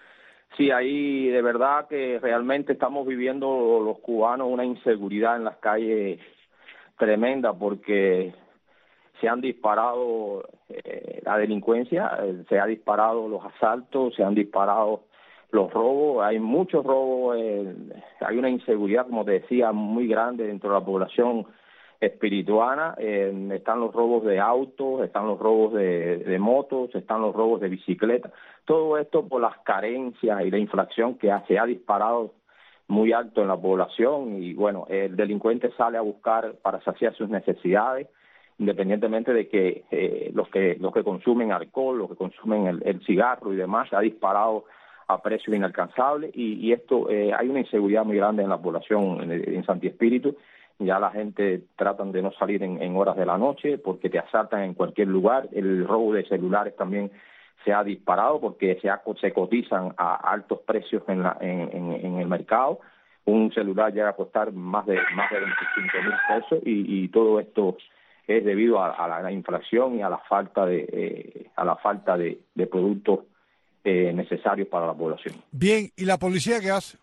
Sí, ahí de verdad que realmente estamos viviendo los cubanos una inseguridad en las calles tremenda porque se han disparado la delincuencia, se han disparado los asaltos, se han disparado los robos, hay muchos robos, hay una inseguridad, como te decía, muy grande dentro de la población espirituana, están los robos de autos, están los robos de motos, están los robos de bicicletas, todo esto por las carencias y la inflación que se ha disparado muy alto en la población y bueno, el delincuente sale a buscar para saciar sus necesidades, independientemente de que los que consumen alcohol, los que consumen el cigarro y demás, se ha disparado a precios inalcanzables y esto hay una inseguridad muy grande en la población en Santi Espíritu. Ya la gente tratan de no salir en horas de la noche porque te asaltan en cualquier lugar. El robo de celulares también se ha disparado porque se cotizan a altos precios en el mercado. Un celular llega a costar más de 25,000 pesos y todo esto es debido a la inflación y a la falta de productos necesarios para la población. Bien, ¿y la policía qué hace?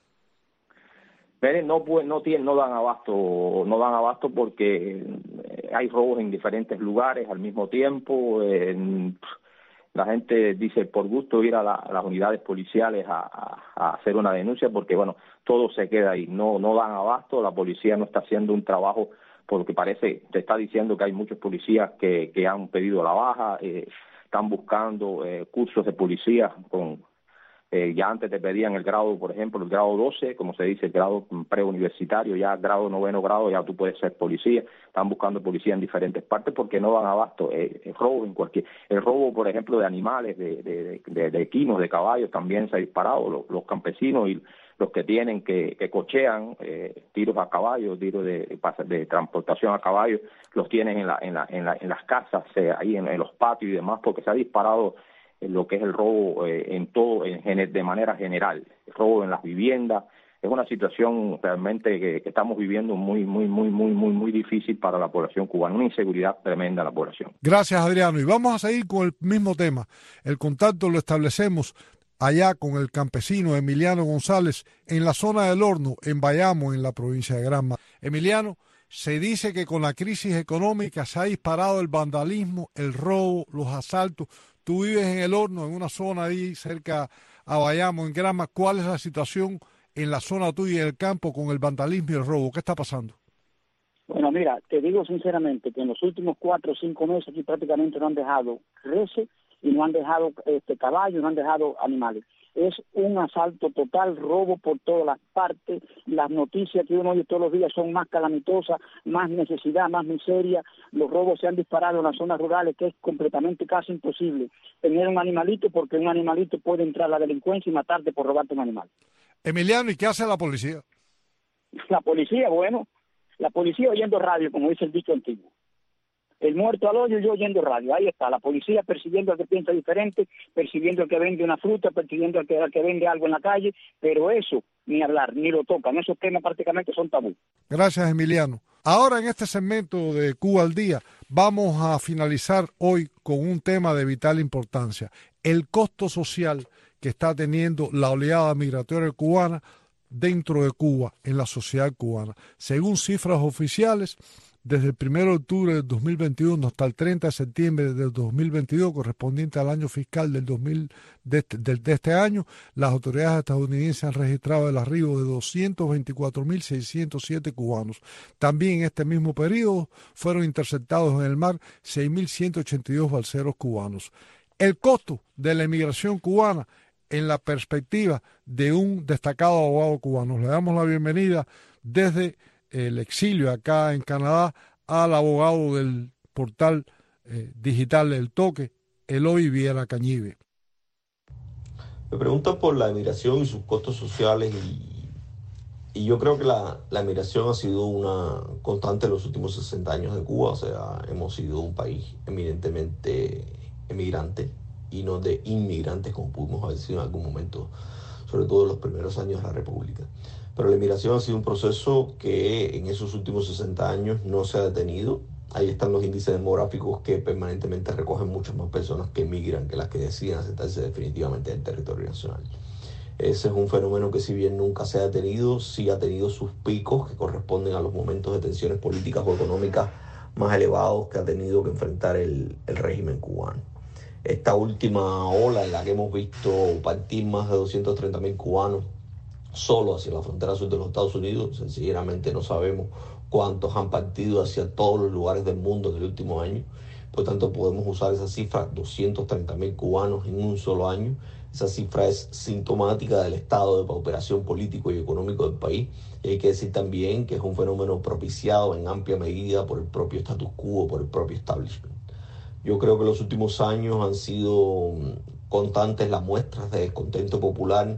No dan abasto porque hay robos en diferentes lugares al mismo tiempo. La gente dice por gusto ir a las unidades policiales a hacer una denuncia porque bueno, todo se queda ahí, no dan abasto, la policía no está haciendo un trabajo porque parece, te está diciendo que hay muchos policías que han pedido la baja, están buscando cursos de policía con Ya antes te pedían el grado, por ejemplo, el grado 12, como se dice, el grado preuniversitario, ya grado 9º grado, ya tú puedes ser policía. Están buscando policía en diferentes partes porque no dan abasto. El robo, por ejemplo, de animales, de equinos, de caballos, también se ha disparado. Los campesinos y los que tienen que cochean tiros a caballo, tiros de transportación a caballo, los tienen en las casas, ahí en los patios y demás, porque se ha disparado lo que es el robo de manera general, el robo en las viviendas. Es una situación realmente que estamos viviendo muy difícil para la población cubana, una inseguridad tremenda a la población. Gracias, Adriano. Y vamos a seguir con el mismo tema. El contacto lo establecemos allá con el campesino Emiliano González en la zona del Horno, en Bayamo, en la provincia de Granma. Emiliano, se dice que con la crisis económica se ha disparado el vandalismo, el robo, los asaltos. Tú vives en el Horno, en una zona ahí cerca a Bayamo, en Granma. ¿Cuál es la situación en la zona tuya y el campo con el vandalismo y el robo? ¿Qué está pasando? Bueno, mira, te digo sinceramente que en los últimos 4 o 5 meses aquí prácticamente no han dejado reses y no han dejado caballos, no han dejado animales. Es un asalto total, robo por todas las partes. Las noticias que uno oye todos los días son más calamitosas, más necesidad, más miseria. Los robos se han disparado en las zonas rurales, que es completamente casi imposible tener un animalito, porque un animalito puede entrar a la delincuencia y matarte por robarte un animal. Emiliano, ¿y qué hace la policía? La policía, bueno, la policía oyendo radio, como dice el dicho antiguo. El muerto al hoyo, yo oyendo radio. Ahí está, la policía persiguiendo al que piensa diferente, persiguiendo al que vende una fruta, persiguiendo al que vende algo en la calle, pero eso, ni hablar, ni lo tocan. Esos temas prácticamente son tabú. Gracias, Emiliano. Ahora, en este segmento de Cuba al Día, vamos a finalizar hoy con un tema de vital importancia: el costo social que está teniendo la oleada migratoria cubana dentro de Cuba, en la sociedad cubana. Según cifras oficiales, desde el 1 de octubre del 2021 hasta el 30 de septiembre del 2022, correspondiente al año fiscal de este año, las autoridades estadounidenses han registrado el arribo de 224.607 cubanos. También en este mismo periodo fueron interceptados en el mar 6.182 balseros cubanos. El costo de la emigración cubana en la perspectiva de un destacado abogado cubano. Le damos la bienvenida desde el exilio acá en Canadá al abogado del portal digital El Toque, Eloy Viera Cañive. Me preguntan por la emigración y sus costos sociales y yo creo que la emigración ha sido una constante en los últimos 60 años de Cuba. O sea, hemos sido un país eminentemente emigrante y no de inmigrantes como pudimos haber sido en algún momento, sobre todo en los primeros años de la República. Pero la inmigración ha sido un proceso que en esos últimos 60 años no se ha detenido. Ahí están los índices demográficos que permanentemente recogen muchas más personas que emigran que las que deciden asentarse definitivamente en el territorio nacional. Ese es un fenómeno que, si bien nunca se ha detenido, sí ha tenido sus picos que corresponden a los momentos de tensiones políticas o económicas más elevados que ha tenido que enfrentar el régimen cubano. Esta última ola en la que hemos visto partir más de 230.000 cubanos solo hacia la frontera sur de los Estados Unidos, sencillamente no sabemos cuántos han partido hacia todos los lugares del mundo en el último año. Por tanto, podemos usar esa cifra, 230.000 cubanos en un solo año. Esa cifra es sintomática del estado de pauperación político y económico del país. Y hay que decir también que es un fenómeno propiciado en amplia medida por el propio status quo, por el propio establishment. Yo creo que los últimos años han sido constantes las muestras de descontento popular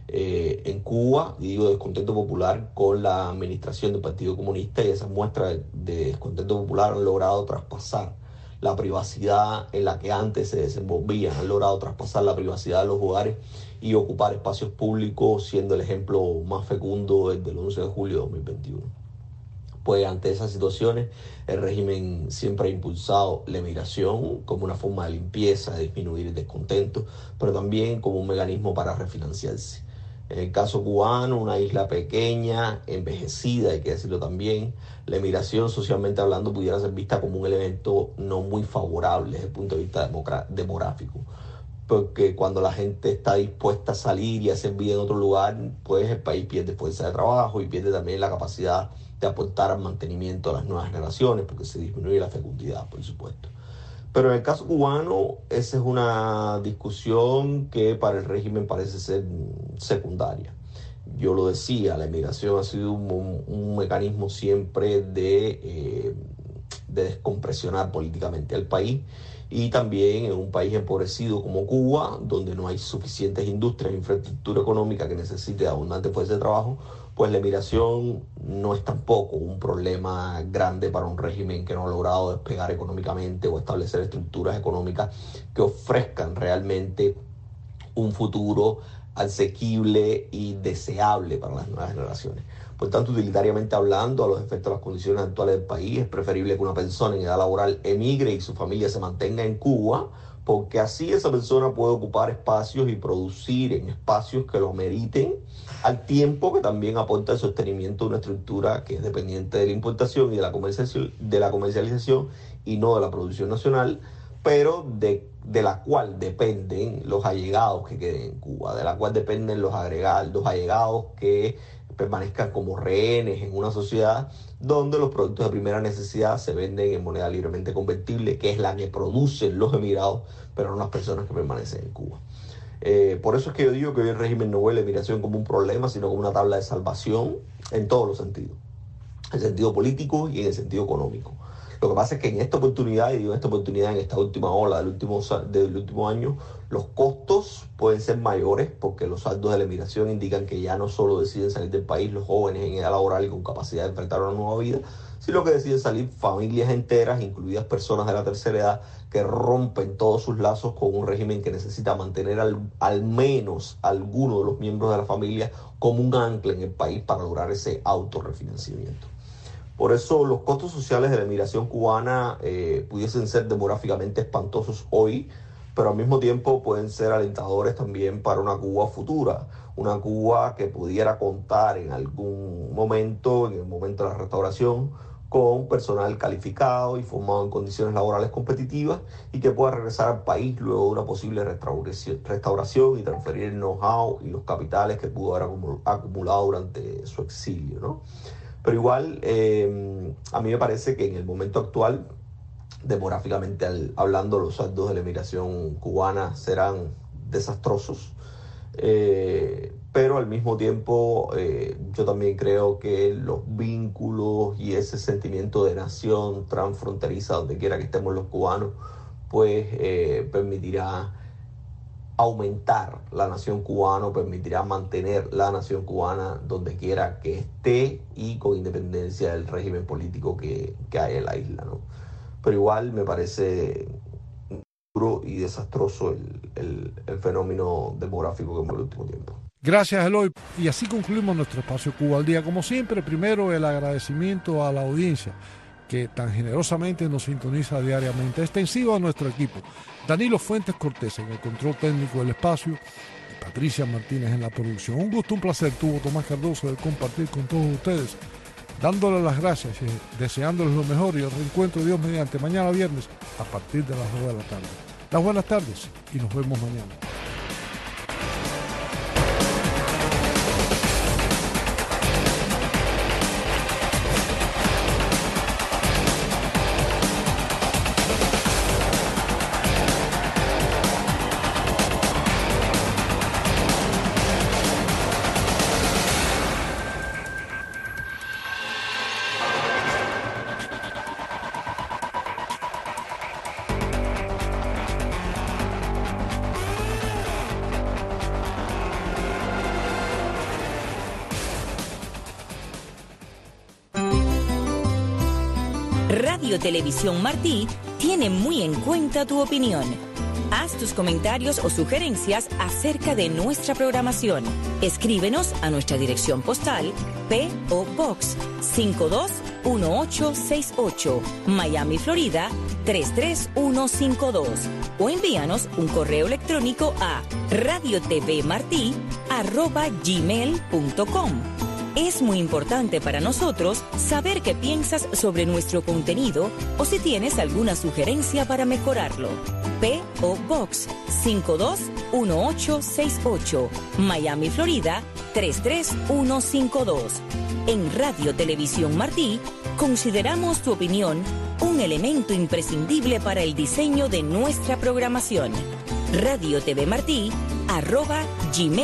en Cuba, y digo descontento popular con la administración del Partido Comunista, y esas muestras de descontento popular han logrado traspasar la privacidad en la que antes se desenvolvían, han logrado traspasar la privacidad de los hogares y ocupar espacios públicos, siendo el ejemplo más fecundo el del 11 de julio de 2021. Pues ante esas situaciones, el régimen siempre ha impulsado la emigración como una forma de limpieza, de disminuir el descontento, pero también como un mecanismo para refinanciarse. En el caso cubano, una isla pequeña, envejecida, hay que decirlo también, la emigración, socialmente hablando, pudiera ser vista como un elemento no muy favorable desde el punto de vista demográfico. Porque cuando la gente está dispuesta a salir y a hacer vida en otro lugar, pues el país pierde fuerza de trabajo y pierde también la capacidad de aportar al mantenimiento a las nuevas generaciones, porque se disminuye la fecundidad, por supuesto. Pero en el caso cubano, esa es una discusión que para el régimen parece ser secundaria. Yo lo decía, la emigración ha sido un mecanismo siempre de descompresionar políticamente al país, y también en un país empobrecido como Cuba, donde no hay suficientes industrias e infraestructura económica que necesite abundante fuerza de trabajo, pues la emigración no es tampoco un problema grande para un régimen que no ha logrado despegar económicamente o establecer estructuras económicas que ofrezcan realmente un futuro asequible y deseable para las nuevas generaciones. Por tanto, utilitariamente hablando, a los efectos de las condiciones actuales del país, es preferible que una persona en edad laboral emigre y su familia se mantenga en Cuba, porque así esa persona puede ocupar espacios y producir en espacios que lo meriten, al tiempo que también aporta el sostenimiento de una estructura que es dependiente de la importación y de la comercialización y no de la producción nacional, pero de la cual dependen los allegados que queden en Cuba, de la cual dependen los allegados que permanezcan como rehenes en una sociedad donde los productos de primera necesidad se venden en moneda libremente convertible, que es la que producen los emigrados, pero no las personas que permanecen en Cuba. Por eso es que yo digo que hoy el régimen no ve la emigración como un problema, sino como una tabla de salvación en todos los sentidos, en el sentido político y en el sentido económico. Lo que pasa es que en esta oportunidad, y digo en esta última ola del último año, los costos pueden ser mayores porque los saldos de la emigración indican que ya no solo deciden salir del país los jóvenes en edad laboral y con capacidad de enfrentar una nueva vida, sino que deciden salir familias enteras, incluidas personas de la tercera edad, que rompen todos sus lazos con un régimen que necesita mantener al menos alguno de los miembros de la familia como un ancla en el país para lograr ese autorrefinanciamiento. Por eso los costos sociales de la emigración cubana pudiesen ser demográficamente espantosos hoy, pero al mismo tiempo pueden ser alentadores también para una Cuba futura, una Cuba que pudiera contar en algún momento, en el momento de la restauración, con personal calificado y formado en condiciones laborales competitivas y que pueda regresar al país luego de una posible restauración y transferir el know-how y los capitales que pudo haber acumulado durante su exilio, ¿no? Pero igual, a mí me parece que en el momento actual, demográficamente hablando, los saldos de la emigración cubana serán desastrosos. Pero al mismo tiempo, yo también creo que los vínculos y ese sentimiento de nación transfronteriza, donde quiera que estemos los cubanos, pues permitirá aumentar la nación cubana, permitirá mantener la nación cubana donde quiera que esté y con independencia del régimen político que hay en la isla, ¿no? Pero igual me parece duro y desastroso el fenómeno demográfico que vemos en el último tiempo. Gracias, Eloy. Y así concluimos nuestro espacio Cuba al Día. Como siempre, primero el agradecimiento a la audiencia que tan generosamente nos sintoniza diariamente, extensivo a nuestro equipo, Danilo Fuentes Cortés en el control técnico del espacio y Patricia Martínez en la producción. Un gusto, un placer tuvo Tomás Cardoso de compartir con todos ustedes, dándoles las gracias y deseándoles lo mejor y el reencuentro de Dios mediante mañana viernes a partir de las 2 de la tarde. Las buenas tardes y nos vemos mañana. Radio Televisión Martí tiene muy en cuenta tu opinión. Haz tus comentarios o sugerencias acerca de nuestra programación. Escríbenos a nuestra dirección postal P.O. Box 521868, Miami, Florida 33152, o envíanos un correo electrónico a radiotvmarti@gmail.com. Es muy importante para nosotros saber qué piensas sobre nuestro contenido o si tienes alguna sugerencia para mejorarlo. P.O. Box 521868, Miami, Florida 33152. En Radio Televisión Martí consideramos tu opinión un elemento imprescindible para el diseño de nuestra programación. Radio TV Martí @gmail.com